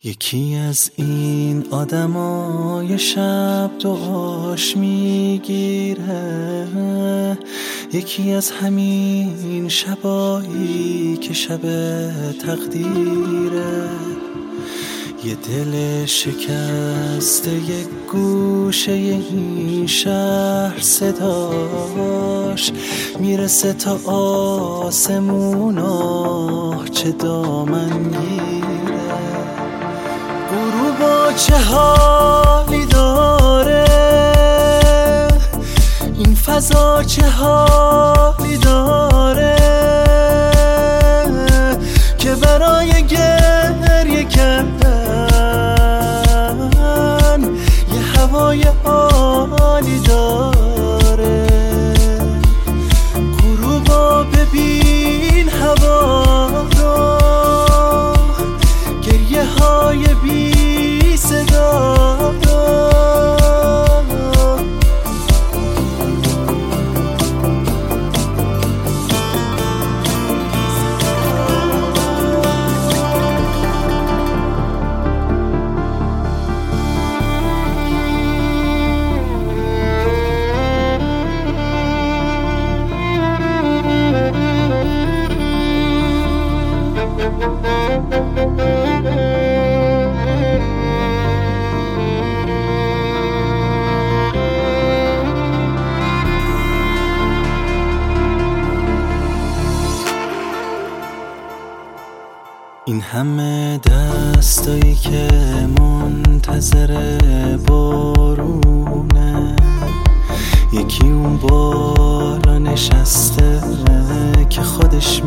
یکی از این آدمای شب دعاش میگیره، یکی از همین شبایی که شب تقدیره. یه دل شکسته یک گوشه این شهر صداش میرسه تا آسمون، آه چه دامنگیره. غروبا چه حالی داره، این فضا چه حالی داره که برای گریه کردن یه هوای عالی داره. غروبا ببین هوا رو، گریه های بی صدا این همه دستایی که منتظر بارونه، یکی اون بالا نشسته که خودش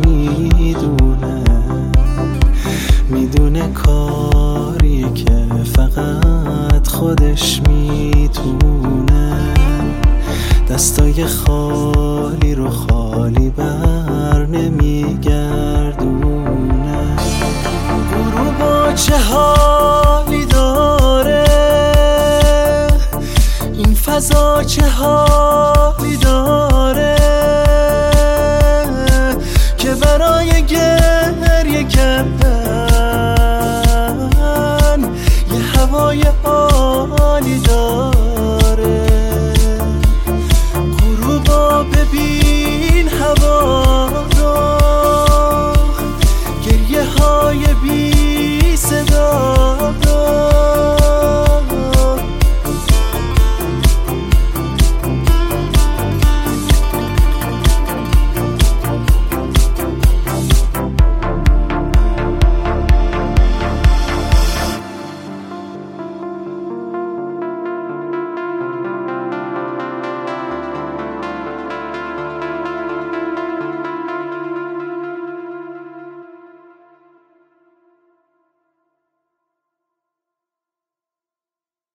میدونه کاریه که فقط خودش میتونه. دستای خالی رو خالی بر نمیگردونه. غروبا چه حالی داره، این فضا چه حالی